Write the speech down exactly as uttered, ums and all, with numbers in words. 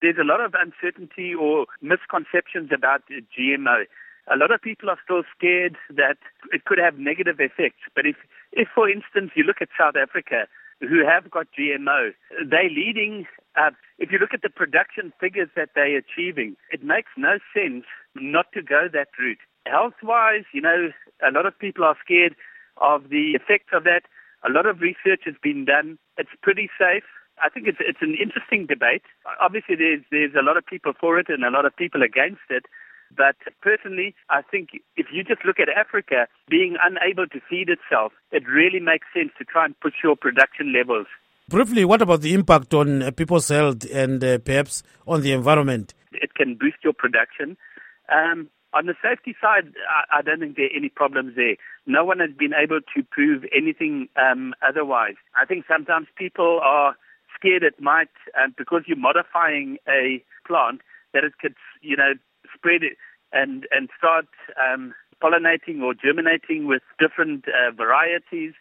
there's a lot of uncertainty or misconceptions about G M O. A lot of people are still scared that it could have negative effects. But if, if for instance, you look at South Africa, who have got G M O, they're leading. Uh, if you look at the production figures that they're achieving, it makes no sense not to go that route. Health-wise, you know, a lot of people are scared of the effects of that. A lot of research has been done. It's pretty safe. I think it's it's an interesting debate. Obviously, there's there's a lot of people for it and a lot of people against it. But personally, I think if you just look at Africa being unable to feed itself, it really makes sense to try and push your production levels. Briefly, what about the impact on uh, people's health and uh, perhaps on the environment? It can boost your production. Um, on the safety side, I, I don't think there are any problems there. No one has been able to prove anything um, otherwise. I think sometimes people are scared it might, um, because you're modifying a plant, that it could, you know, spread it and, and start um, pollinating or germinating with different uh, varieties.